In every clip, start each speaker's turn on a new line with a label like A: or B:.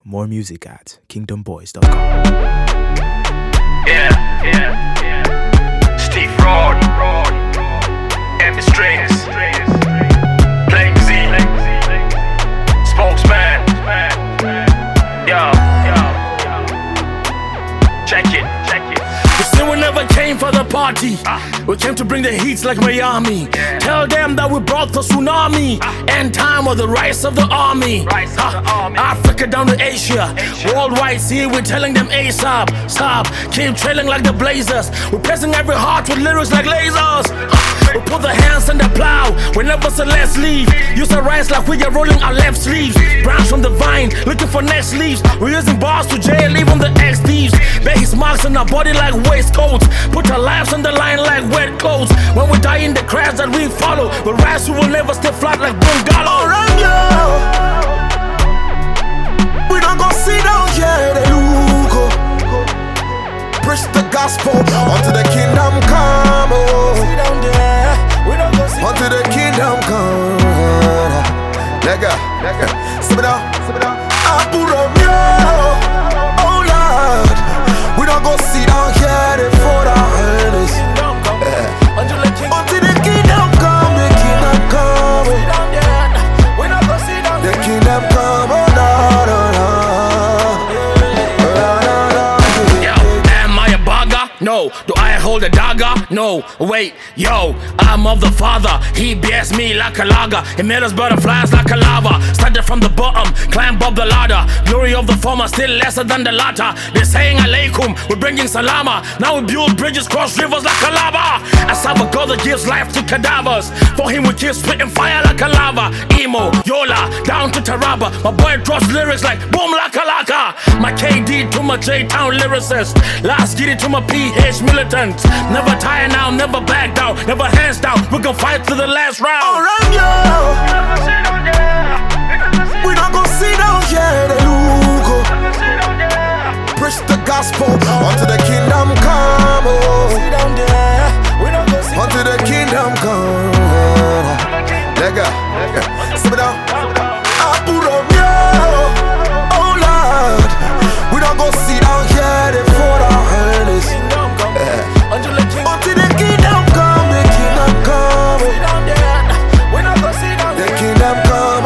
A: More music at kingdomboys.com.
B: Yeah. Steve Rod and the Strings, Playing Z, Spokesman. Yo. Check it.
C: You see, we never came for the party. We came to bring the heat like Miami. Tell them that we brought the tsunami. End time of the rise of the army. Africa down to Asia. Worldwide, see, we're telling them ASAP. Stop, keep trailing like the Blazers. We're pressing every heart with lyrics like lasers. We put the hands on the plow. We never said let's leave. Use the rise like we are rolling our left sleeves. Branch from the vine, looking for next leaves. We're using bars to jail, leave on the ex-thieves. Bear his marks on our body like waistcoats. Put our lives on the line like wet clothes. When we die in the crash that we follow, we rise, we will never stay flat like bungalow.
D: We don't go sit down here, they look. Preach the gospel until the kingdom come. Until the kingdom come. Lega, sip it out. Oh Lord, we don't go sit down here, they for our earnest. Until the kingdom come, the kingdom come. The kingdom come, oh Lord,
C: Yo, am I a bugger? No. Do I hold a dagger? No. Wait, yo, I'm of the Father. He bears me like a lager. He made us butterflies like a lava. Started from the bottom, climb up the ladder. Glory of the former, still lesser than the latter. They're saying alaikum, we're bringing salama. Now we build bridges, cross rivers like a lava. I serve a God that gives life to cadavers. For him we keep spitting fire like a lava. Emo, Yola, down to Taraba. My boy drops lyrics like boom laka laka. My KD to my J-Town lyricist. Last giddy to my PH militant. Never tire now, never back down, never hands down. We gon' fight to the last round.
D: We not gon' sit down here, they look. Preach the gospel until the kingdom come. Until the kingdom come. Lega, sip it out. Oh Lord, we not gon' sit down here, they for our earnest. Until the kingdom come, the kingdom come. The kingdom come, oh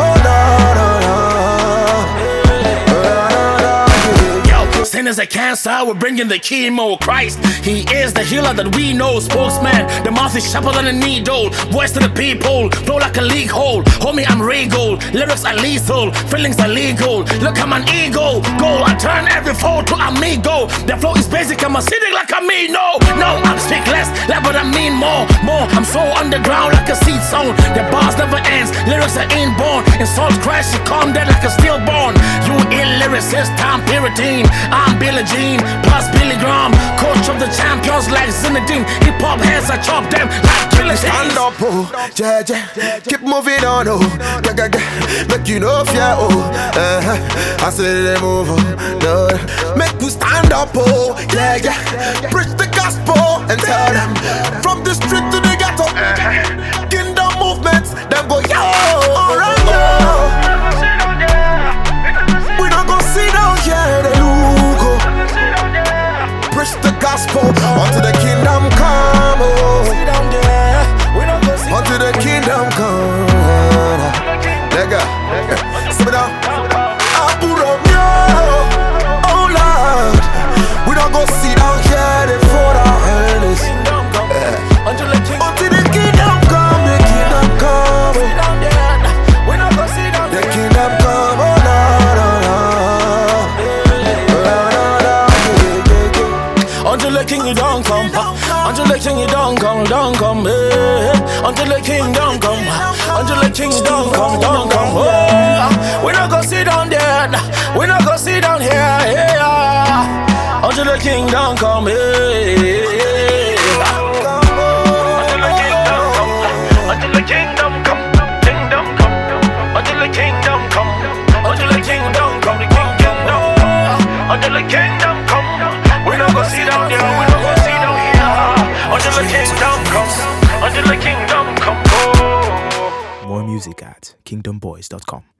D: Lord.
C: Yo, sin is a cancer, we're bringing the chemo. Christ, he is the healer that we know. Spokesman, the mouth is sharper than a needle. Voice to the people, flow like a leak hole. Homie, I'm regal, lyrics are lethal, feelings are legal. Look, I'm an ego, go, I turn every foe to amigo. The flow is basic, I'm acidic like a me. No, I'm speak less, but I mean more. I'm so underground like a seed zone. The bars never ends, lyrics are inborn. Insult crash, you calm dead like a stillborn. You illyricist, I'm Puritan. I'm Billie Jean, plus Billy Graham. Coach of the champions like Zinedine. Hip hop heads, I chop them like killers.
D: Stand up, oh, yeah. Keep moving on, oh, yeah. Make you know fear, oh, I say they move, oh, no. Make you stand up, oh, yeah. Preach the gospel and tell them from the street to the ghetto. Kingdom movements, them go, yo, we not gon' sit down here, they look, oh. Preach the gospel until the kingdom come, oh. Until the kingdom come. Lega, sip it out. Oh Lord, we don't go sit down here, they for our earnest. Until the kingdom come, the kingdom come. The kingdom come, oh Lord.
C: Until the kingdom come, until the kingdom come, don't come, until the kingdom come, until the kingdom come, don't come. We not gonna sit down there, we not gonna sit down here, until the kingdom come,
B: Until the kingdom come, until the kingdom come, until the kingdom come, until the kingdom come. We not gonna sit down there, we not gonna sit down here. Until the kingdom come, until the kingdom come.
A: More music at kingdomboys.com.